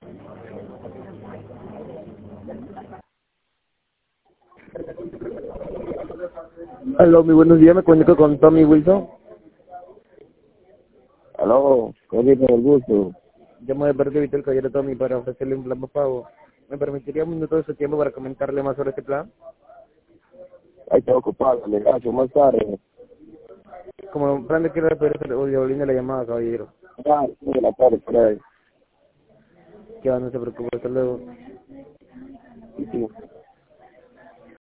Aló, muy buenos días, me comunico con Tommy Wilson. Aló, con el gusto. Llamo de parte de Vital Caballero Tommy para ofrecerle un plan pago. ¿Me permitiría un minuto de su tiempo para comentarle más sobre este plan? Ahí está ocupado, le gacho más tarde. Como un plan de que devolviendo la llamada, caballero. Ya, de la tarde por ahí. Que va, no se preocupe, hasta luego. Sí, sí.